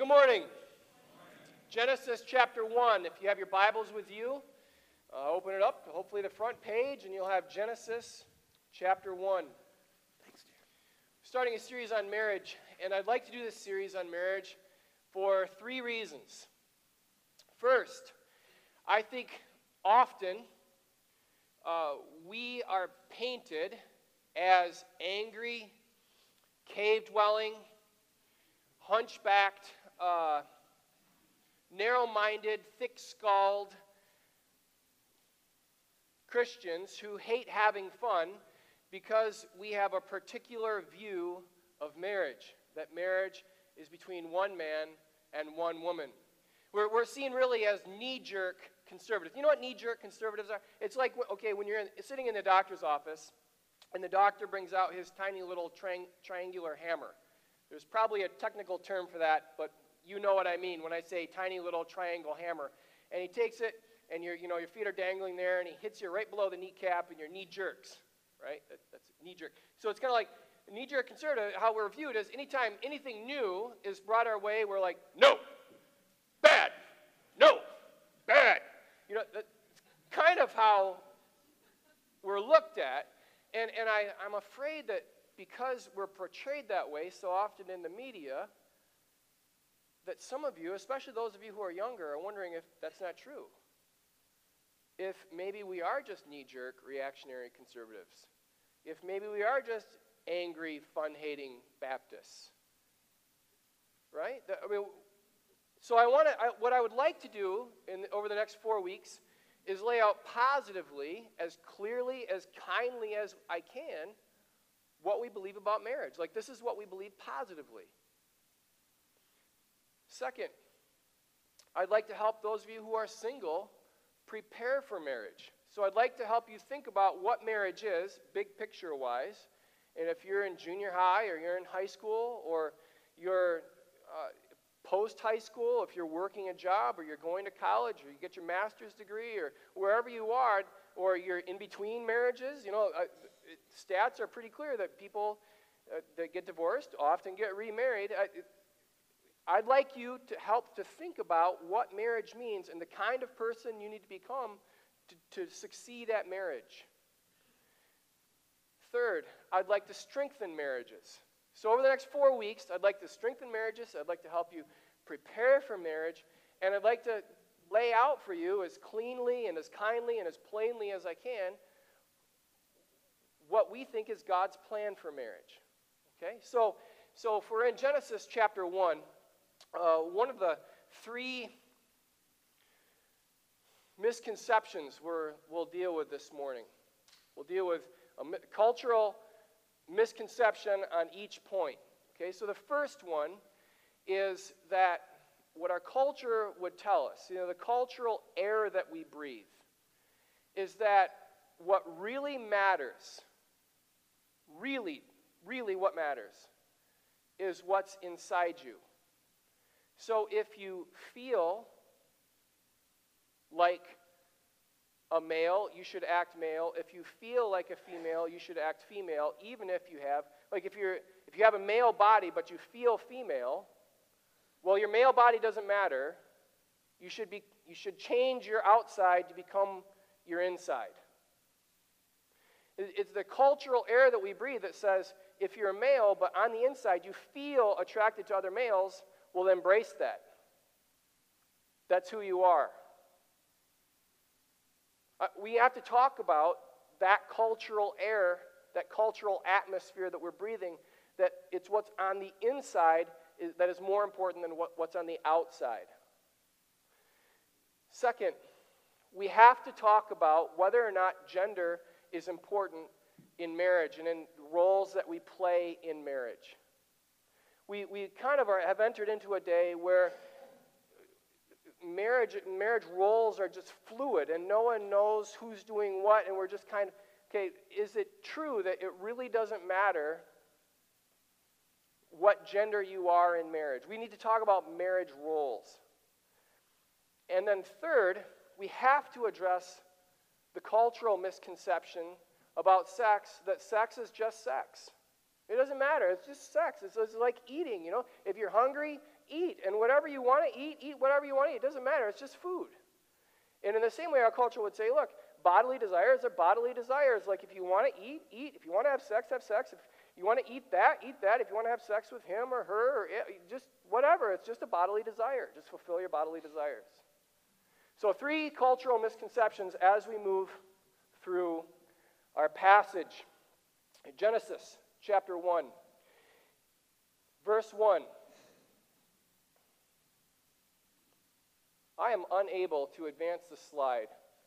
morning. Genesis chapter 1. If you have your Bibles with you, open it up, hopefully the front page, and you'll have Genesis chapter 1. Thanks, dear. Starting a series on marriage, and I'd like to do this series on marriage for three reasons. First, I think often we are painted as angry, cave-dwelling, hunchbacked, narrow-minded, thick-skulled Christians who hate having fun because we have a particular view of marriage, that marriage is between one man and one woman. We're seen really as knee-jerk conservatives. You know what knee-jerk conservatives are? It's like, okay, when you're sitting in the doctor's office and the doctor brings out his tiny little triangular hammer. There's probably a technical term for that, but you know what I mean when I say tiny little triangle hammer. And he takes it, and your feet are dangling there, and he hits you right below the kneecap, and your knee jerks, right? That's knee jerk. So it's kind of like knee-jerk conservative, how we're viewed as anytime anything new is brought our way, we're like, no, bad, no, bad. That's kind of how we're looked at. And I'm afraid that because we're portrayed that way so often in the media, that some of you, especially those of you who are younger, are wondering if that's not true. If maybe we are just knee-jerk, reactionary conservatives. If maybe we are just angry, fun-hating Baptists. Right? So what I would like to do over the next 4 weeks is lay out positively, as clearly, as kindly as I can, what we believe about marriage. Like, this is what we believe positively. Second, I'd like to help those of you who are single prepare for marriage. So I'd like to help you think about what marriage is, big picture-wise. And if you're in junior high, or you're in high school, or you're post-high school, if you're working a job, or you're going to college, or you get your master's degree, or wherever you are, or you're in between marriages, stats are pretty clear that people that get divorced often get remarried. I'd like you to help to think about what marriage means and the kind of person you need to become to succeed at marriage. Third, I'd like to strengthen marriages. So over the next 4 weeks, I'd like to strengthen marriages. I'd like to help you prepare for marriage. And I'd like to lay out for you as cleanly and as kindly and as plainly as I can what we think is God's plan for marriage. Okay? So if we're in Genesis chapter 1, one of the three misconceptions we'll deal with this morning. We'll deal with a cultural misconception on each point. Okay, so the first one is that what our culture would tell us, the cultural air that we breathe, is that what really matters, really what matters, is what's inside you. So if you feel like a male, you should act male. If you feel like a female, you should act female, even if you have, like if you have a male body but you feel female, well, your male body doesn't matter. You should change your outside to become your inside. It's the cultural air that we breathe that says if you're a male but on the inside you feel attracted to other males, well, embrace that. That's who you are. We have to talk about that cultural air, that cultural atmosphere that we're breathing, that it's what's on the inside that is more important than what's on the outside. Second, we have to talk about whether or not gender is important in marriage and in roles that we play in marriage. We kind of have entered into a day where marriage roles are just fluid and no one knows who's doing what, and we're just kind of, okay, is it true that it really doesn't matter what gender you are in marriage? We need to talk about marriage roles. And then third, we have to address the cultural misconception about sex, that sex is just sex. It doesn't matter. It's just sex. It's like eating, If you're hungry, eat. And whatever you want to eat whatever you want to eat. It doesn't matter. It's just food. And in the same way, our culture would say, look, bodily desires are bodily desires. Like if you want to eat, eat. If you want to have sex, have sex. If you want to eat that, eat that. If you want to have sex with him or her, or just whatever. It's just a bodily desire. Just fulfill your bodily desires. So 3 cultural misconceptions as we move through our passage. Genesis chapter 1, verse 1. I am unable to advance the slide.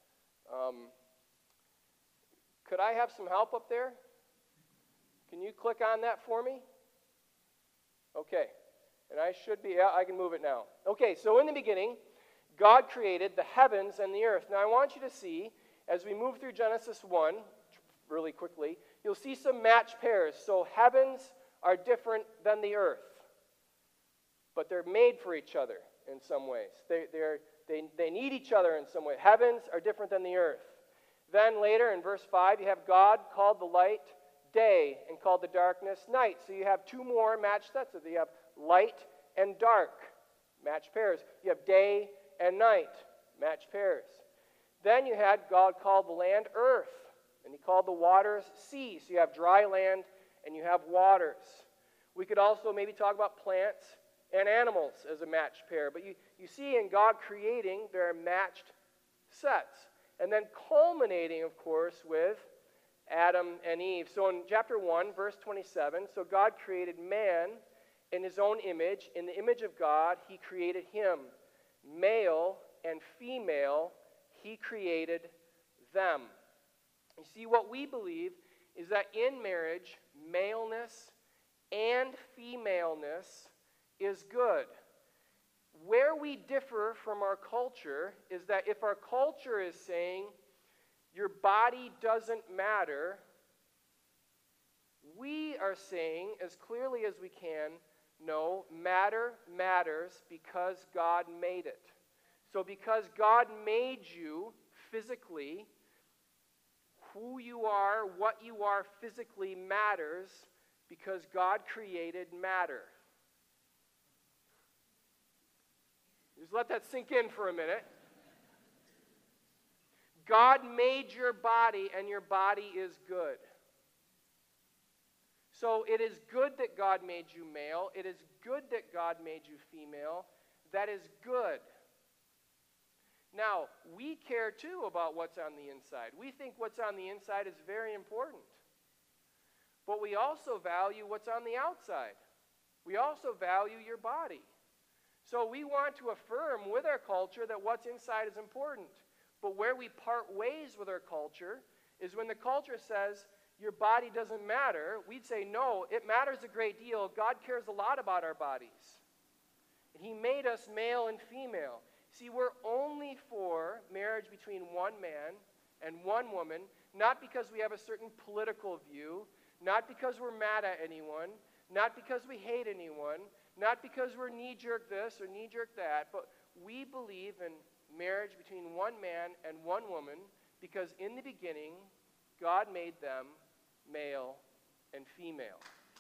Could I have some help up there? Can you click on that for me? Okay. And I should be, I can move it now. Okay, so in the beginning, God created the heavens and the earth. Now I want you to see, as we move through Genesis 1, really quickly, you'll see some match pairs. So heavens are different than the earth, but they're made for each other in some ways. They need each other in some way. Heavens are different than the earth. Then later in verse 5, you have God called the light day and called the darkness night. So you have 2 more match sets. You have light and dark, match pairs. You have day and night, match pairs. Then you had God called the land earth, and he called the waters sea. So you have dry land and you have waters. We could also maybe talk about plants and animals as a match pair. But you see in God creating, there are matched sets. And then culminating, of course, with Adam and Eve. So in chapter 1, verse 27, so God created man in his own image. In the image of God, he created him. Male and female, he created them. You see, what we believe is that in marriage, maleness and femaleness is good. Where we differ from our culture is that if our culture is saying your body doesn't matter, we are saying as clearly as we can, no, matter matters because God made it. So because God made you physically, who you are, what you are physically matters because God created matter. Just let that sink in for a minute. God made your body, and your body is good. So it is good that God made you male. It is good that God made you female. That is good. Now, we care too about what's on the inside. We think what's on the inside is very important. But we also value what's on the outside. We also value your body. So we want to affirm with our culture that what's inside is important. But where we part ways with our culture is when the culture says, your body doesn't matter, we'd say, no, it matters a great deal. God cares a lot about our bodies. And he made us male and female. See, we're only for marriage between one man and one woman, not because we have a certain political view, not because we're mad at anyone, not because we hate anyone, not because we're knee-jerk this or knee-jerk that, but we believe in marriage between one man and one woman because in the beginning, God made them male and female.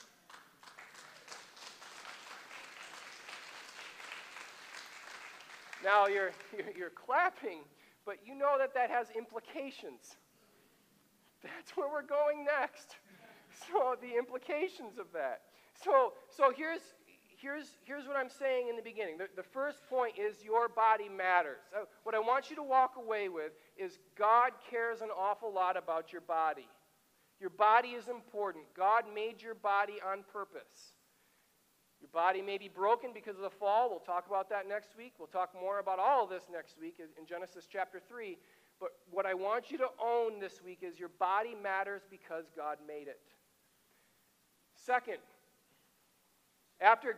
Now, you're clapping, but you know that has implications. That's where we're going next. So the implications of that. So here's what I'm saying in the beginning. The first point is your body matters. What I want you to walk away with is God cares an awful lot about your body. Your body is important. God made your body on purpose. Your body may be broken because of the fall. We'll talk about that next week. We'll talk more about all of this next week in Genesis chapter 3. But what I want you to own this week is your body matters because God made it. Second, after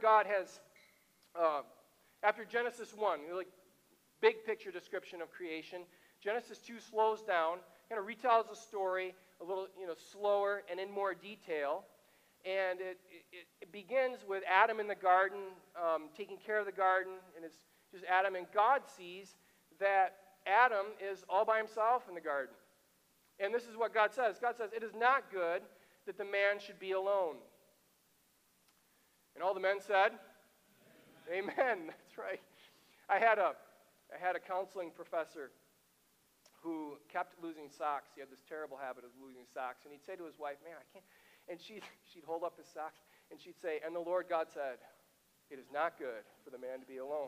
Genesis 1, like big picture description of creation, Genesis 2 slows down, kind of retells the story a little slower and in more detail. And it begins with Adam in the garden, taking care of the garden, and it's just Adam. And God sees that Adam is all by himself in the garden. And this is what God says. God says, it is not good that the man should be alone. And all the men said, Amen. That's right. I had a counseling professor who kept losing socks. He had this terrible habit of losing socks. And he'd say to his wife, man, I can't. And she'd hold up his socks, and she'd say, and the Lord God said, it is not good for the man to be alone.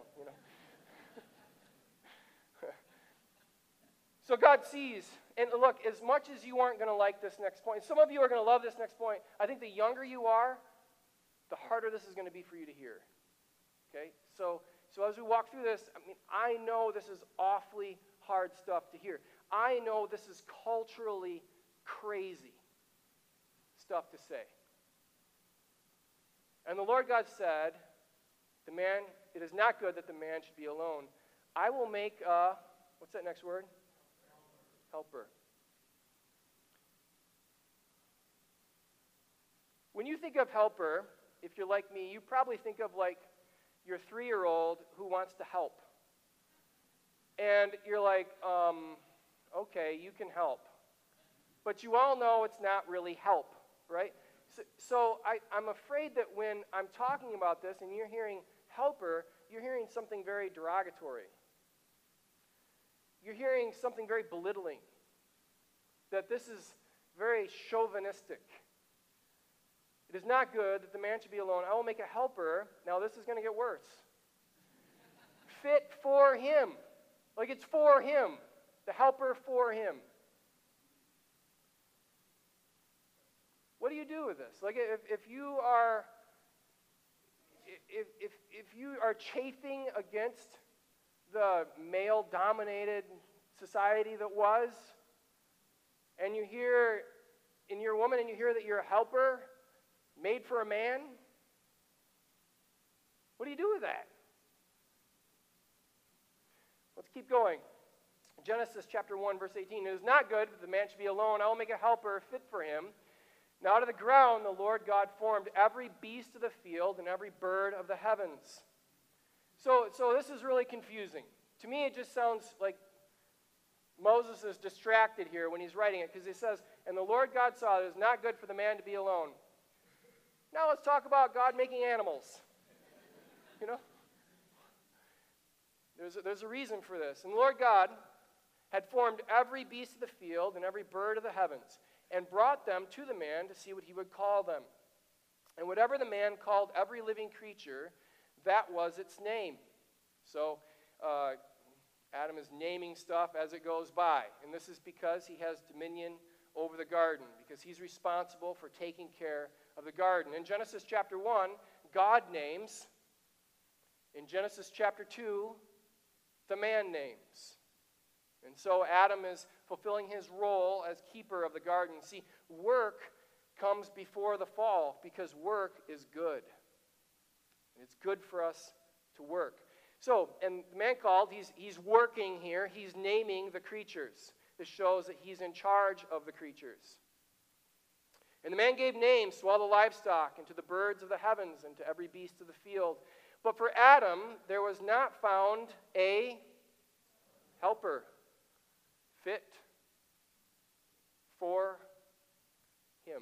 So God sees. And look, as much as you aren't going to like this next point, some of you are going to love this next point. I think the younger you are, the harder this is going to be for you to hear. Okay? So as we walk through this, I know this is awfully hard stuff to hear. I know this is culturally crazy stuff to say. And the Lord God said, it is not good that the man should be alone. I will make what's that next word? Helper. When you think of helper, if you're like me, you probably think of like your 3-year-old who wants to help. And you're like, okay, you can help. But you all know it's not really help, right? So I'm afraid that when I'm talking about this and you're hearing helper, you're hearing something very derogatory. You're hearing something very belittling. That this is very chauvinistic. It is not good that the man should be alone. I will make a helper. Now this is going to get worse. Fit for him. Like it's for him. The helper for him. What do you do with this? Like if you are chafing against the male-dominated society that was, and you hear, and you're a woman, and you hear that you're a helper made for a man, what do you do with that? Let's keep going. Genesis chapter 1, verse 18. It is not good that the man should be alone. I will make a helper fit for him. Now out of the ground the Lord God formed every beast of the field and every bird of the heavens. So this is really confusing. To me, it just sounds like Moses is distracted here when he's writing it, because he says, and the Lord God saw it is not good for the man to be alone. Now let's talk about God making animals. There's a reason for this. And the Lord God had formed every beast of the field and every bird of the heavens, and brought them to the man to see what he would call them. And whatever the man called every living creature, that was its name. So Adam is naming stuff as it goes by. And this is because he has dominion over the garden, because he's responsible for taking care of the garden. In Genesis chapter 1, God names. In Genesis chapter 2, the man names. And so Adam is fulfilling his role as keeper of the garden. See, work comes before the fall because work is good. And it's good for us to work. So, and the man called, he's working here. He's naming the creatures. This shows that he's in charge of the creatures. And the man gave names to all the livestock and to the birds of the heavens and to every beast of the field. But for Adam, there was not found a helper fit for him.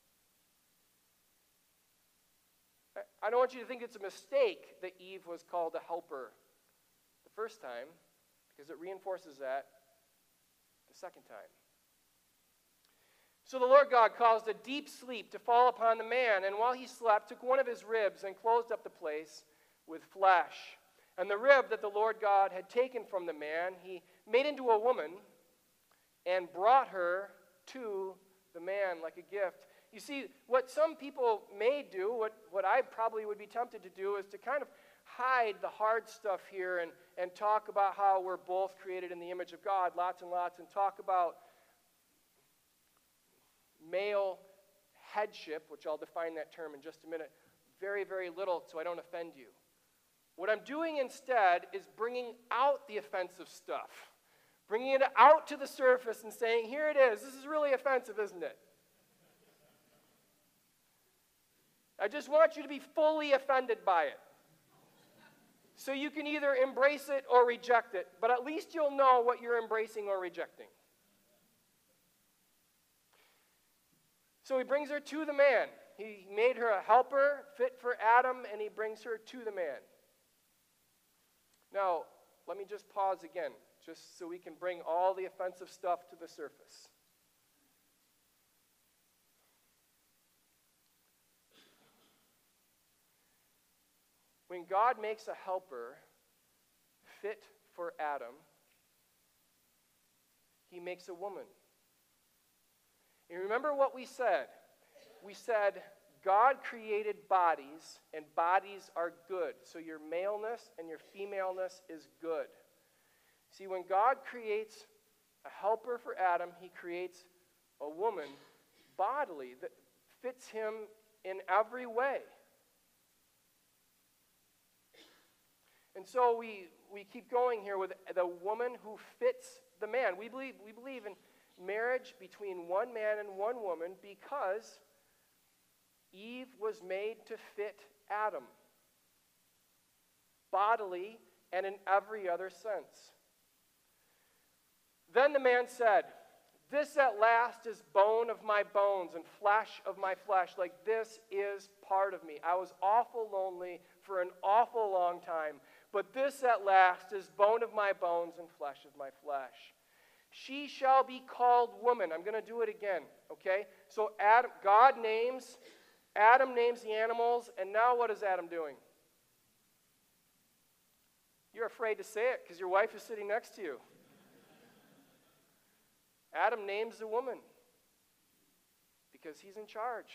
I don't want you to think it's a mistake that Eve was called a helper the first time, because it reinforces that the second time. So the Lord God caused a deep sleep to fall upon the man, and while he slept, took one of his ribs and closed up the place with flesh. And the rib that the Lord God had taken from the man, he made into a woman and brought her to the man like a gift. You see, what some people may do, what I probably would be tempted to do, is to kind of hide the hard stuff here and talk about how we're both created in the image of God, lots and lots, and talk about male headship, which I'll define that term in just a minute, very, very little so I don't offend you. What I'm doing instead is bringing out the offensive stuff, bringing it out to the surface and saying, here it is. This is really offensive, isn't it? I just want you to be fully offended by it. So you can either embrace it or reject it, but at least you'll know what you're embracing or rejecting. So he brings her to the man. He made her a helper fit for Adam, and he brings her to the man. Now, let me just pause again, just so we can bring all the offensive stuff to the surface. When God makes a helper fit for Adam, he makes a woman. And remember what we said? We said God created bodies, and bodies are good. So your maleness and your femaleness is good. See, when God creates a helper for Adam, he creates a woman bodily that fits him in every way. And so we keep going here with the woman who fits the man. We believe in marriage between one man and one woman because Eve was made to fit Adam, bodily and in every other sense. Then the man said, "This at last is bone of my bones and flesh of my flesh. Like this is part of me. I was awful lonely for an awful long time, but this at last is bone of my bones and flesh of my flesh. She shall be called woman." I'm going to do it again, okay? So Adam names the animals, and now what is Adam doing? You're afraid to say it because your wife is sitting next to you. Adam names the woman because he's in charge.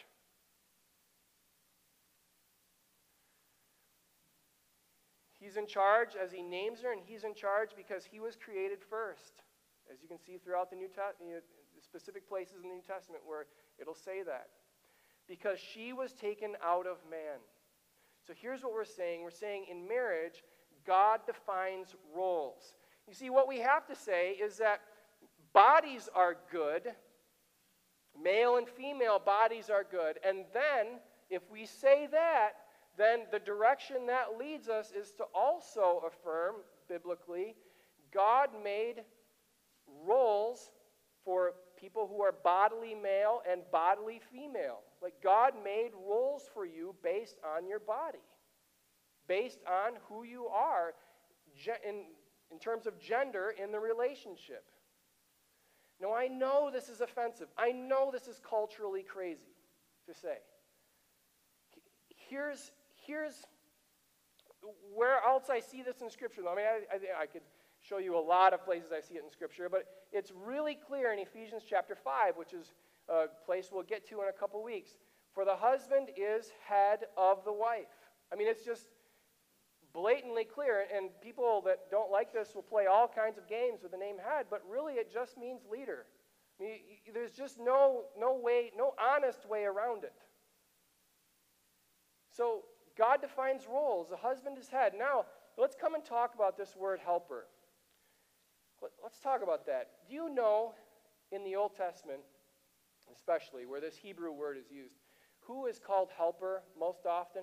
He's in charge as he names her, and he's in charge because he was created first. As you can see throughout the specific places in the New Testament where it'll say that. Because she was taken out of man. So here's what we're saying. We're saying in marriage, God defines roles. You see, what we have to say is that bodies are good. Male and female bodies are good. And then, if we say that, then the direction that leads us is to also affirm, biblically, God made roles for people who are bodily male and bodily female. Like God made roles for you based on your body, based on who you are in terms of gender in the relationship. Now, I know this is offensive. I know this is culturally crazy to say. Here's where else I see this in Scripture. I mean, I could show you a lot of places I see it in Scripture, but it's really clear in Ephesians chapter 5, which is a place we'll get to in a couple weeks. For the husband is head of the wife. I mean, it's just blatantly clear, and people that don't like this will play all kinds of games with the name head, but really it just means leader. I mean, there's just no way, no honest way around it. So God defines roles. The husband is head. Now, let's come and talk about this word helper. Let's talk about that. Do you know in the Old Testament, especially where this Hebrew word is used, who is called helper most often?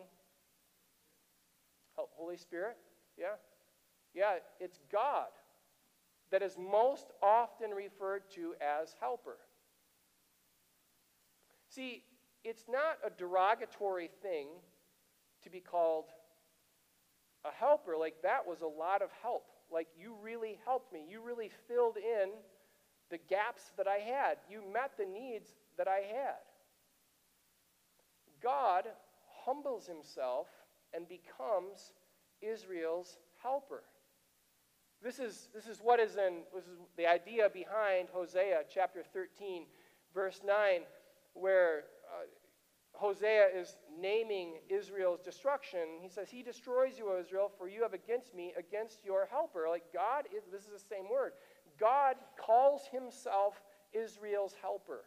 Holy Spirit? Yeah? Yeah, it's God that is most often referred to as helper. See, it's not a derogatory thing to be called a helper. Like, that was a lot of help. Like, you really helped me. You really filled in the gaps that I had. You met the needs that I had. God humbles himself and becomes Israel's helper. This is the idea behind Hosea chapter 13, verse 9, where Hosea is naming Israel's destruction. He says, "He destroys you, O Israel, for you have against me, against your helper." Like God is, this is the same word. God calls himself Israel's helper.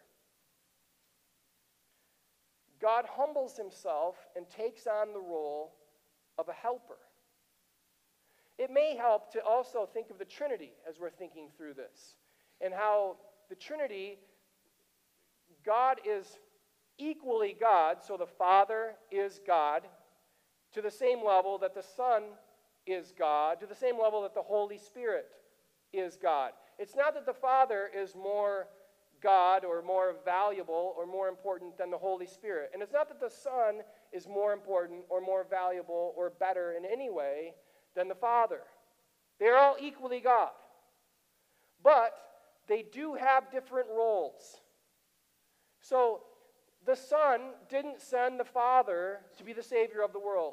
God humbles himself and takes on the role of a helper. It may help to also think of the Trinity as we're thinking through this, and how the Trinity, God is equally God, so the Father is God, to the same level that the Son is God, to the same level that the Holy Spirit is God. It's not that the Father is more God or more valuable or more important than the Holy Spirit. And it's not that the Son is more important or more valuable or better in any way than the Father. They're all equally God. But they do have different roles. So the Son didn't send the Father to be the Savior of the world.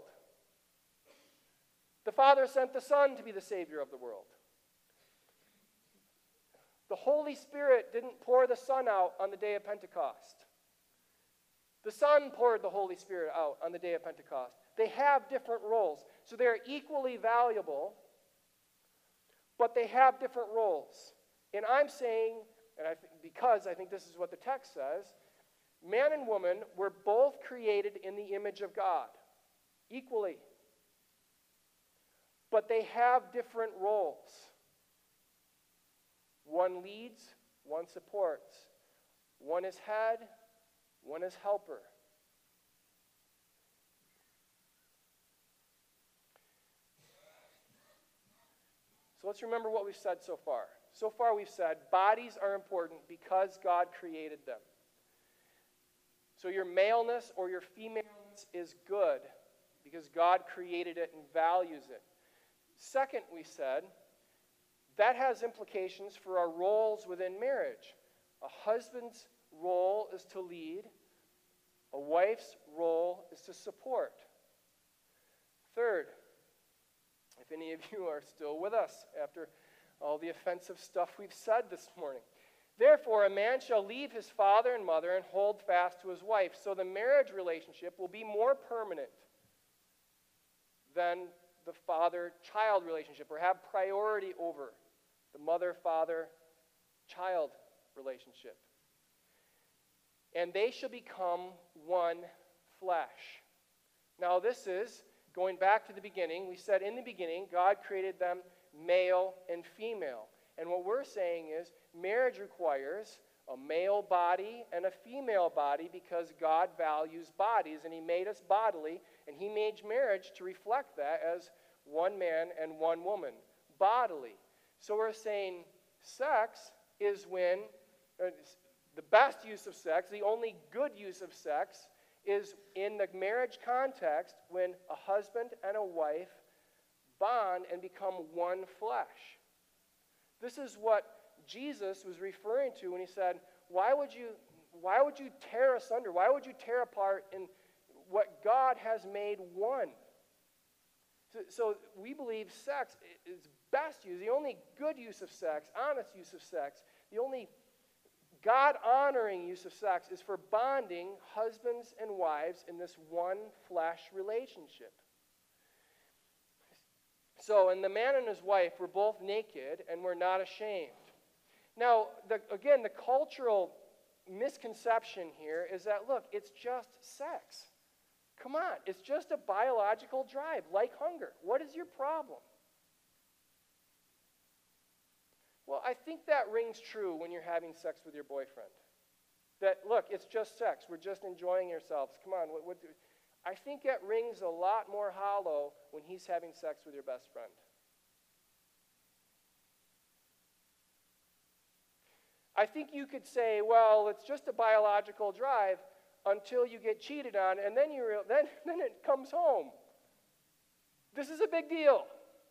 The Father sent the Son to be the Savior of the world. The Holy Spirit didn't pour the Son out on the day of Pentecost. The Son poured the Holy Spirit out on the day of Pentecost. They have different roles. So they're equally valuable, but they have different roles. And I'm saying, because I think this is what the text says, man and woman were both created in the image of God, equally. But they have different roles. One leads, one supports. One is head, one is helper. So let's remember what we've said so far. So far we've said bodies are important because God created them. So your maleness or your femaleness is good because God created it and values it. Second, we said, that has implications for our roles within marriage. A husband's role is to lead. A wife's role is to support. Third, if any of you are still with us after all the offensive stuff we've said this morning. Therefore, a man shall leave his father and mother and hold fast to his wife. So the marriage relationship will be more permanent than the father-child relationship, or have priority over the mother-father-child relationship. And they shall become one flesh. Now this is, going back to the beginning, we said in the beginning, God created them male and female. And what we're saying is, marriage requires a male body and a female body because God values bodies, and he made us bodily, and he made marriage to reflect that as one man and one woman, bodily. So we're saying sex is when, the best use of sex, the only good use of sex, is in the marriage context when a husband and a wife bond and become one flesh. This is what Jesus was referring to when he said, why would you tear asunder? Why would you tear apart in what God has made one? So we believe sex is best used, the only good use of sex, honest use of sex, the only God-honoring use of sex is for bonding husbands and wives in this one flesh relationship. So, and the man and his wife were both naked and were not ashamed. Now, again, the cultural misconception here is that, look, it's just sex. Come on, it's just a biological drive, like hunger. What is your problem? Well, I think that rings true when you're having sex with your boyfriend. That, look, it's just sex. We're just enjoying ourselves. Come on. I think it rings a lot more hollow when he's having sex with your best friend. I think you could say, well, it's just a biological drive until you get cheated on, and then then it comes home. This is a big deal.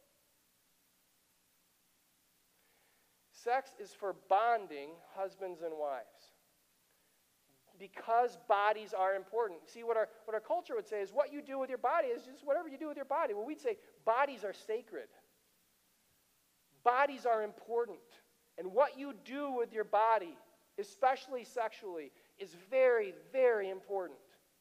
Sex is for bonding husbands and wives. Because bodies are important. See, what our culture would say is what you do with your body is just whatever you do with your body. Well, we'd say bodies are sacred. Bodies are important. And what you do with your body, especially sexually, is very, very important.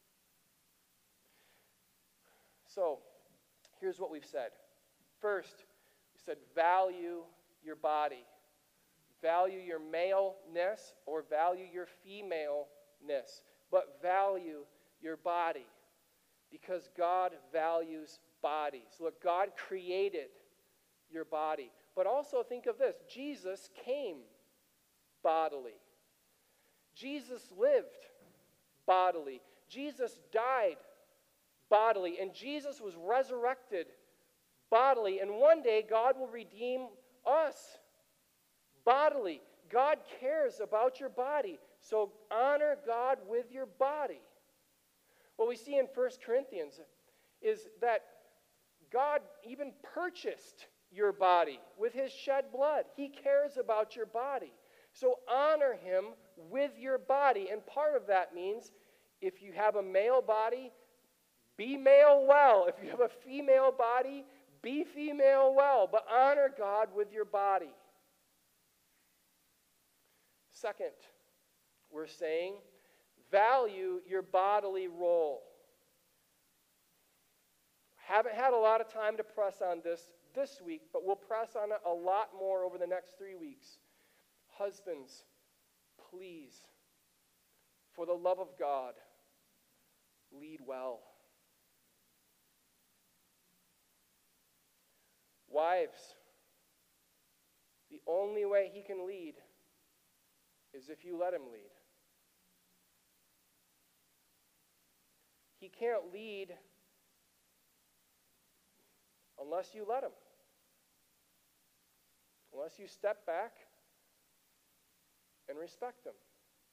So, here's what we've said. First, we said value your body. Value your maleness or value your femaleness, but value your body because God values bodies. Look, God created your body. But also think of this. Jesus came bodily. Jesus lived bodily. Jesus died bodily. And Jesus was resurrected bodily. And one day God will redeem us bodily. God cares about your body. So honor God with your body. What we see in 1 Corinthians is that God even purchased your body with his shed blood. He cares about your body. So honor him with your body. And part of that means if you have a male body, be male well. If you have a female body, be female well. But honor God with your body. Second, we're saying value your bodily role. Haven't had a lot of time to press on this week, but we'll press on it a lot more over the next 3 weeks. Husbands, please, for the love of God, lead well. Wives, the only way he can lead is if you let him lead. He can't lead unless you let him. Unless you step back and respect him.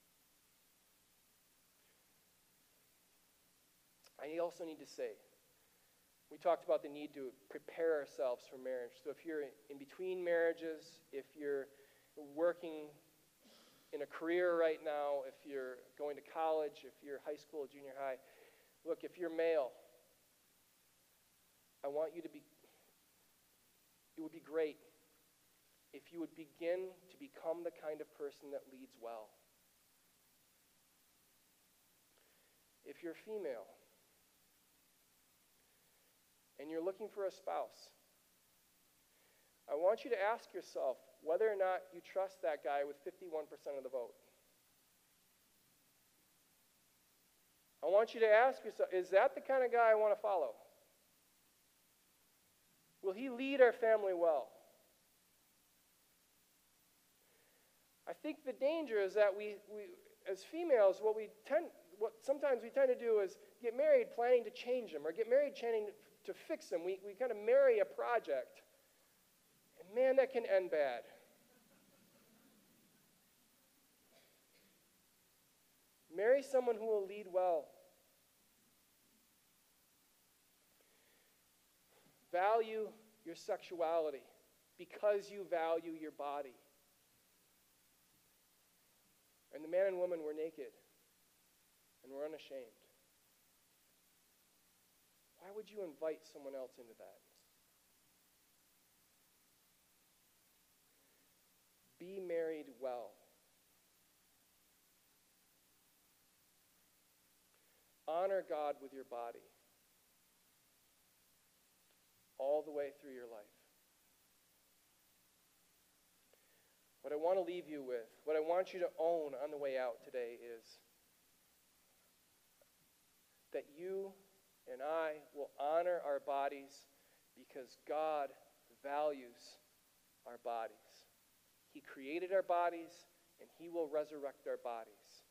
I also need to say, we talked about the need to prepare ourselves for marriage. So if you're in between marriages, if you're working in a career right now, if you're going to college, if you're high school, junior high, look, if you're male, I want you to be, it would be great if you would begin to become the kind of person that leads well. If you're female and you're looking for a spouse, I want you to ask yourself whether or not you trust that guy with 51% of the vote. I want you to ask yourself, is that the kind of guy I want to follow? Will he lead our family well? I think the danger is that we as females, what sometimes we tend to do is get married planning to change them, or get married planning to fix them. We kind of marry a project, and man, that can end bad. Marry someone who will lead well. Value your sexuality because you value your body. And the man and woman were naked and were unashamed. Why would you invite someone else into that? Be married well. Honor God with your body all the way through your life. What I want to leave you with, what I want you to own on the way out today is that you and I will honor our bodies because God values our bodies. He created our bodies, and he will resurrect our bodies.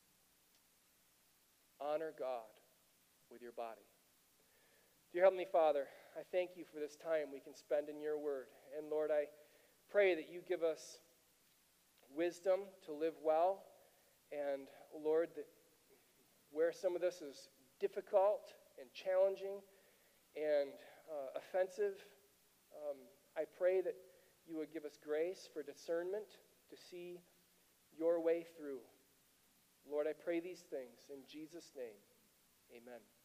Honor God with your body. Dear Heavenly Father, I thank you for this time we can spend in your word. And Lord, I pray that you give us wisdom to live well. And Lord, that where some of this is difficult and challenging and offensive, I pray that you would give us grace for discernment to see your way through. Lord, I pray these things in Jesus' name. Amen.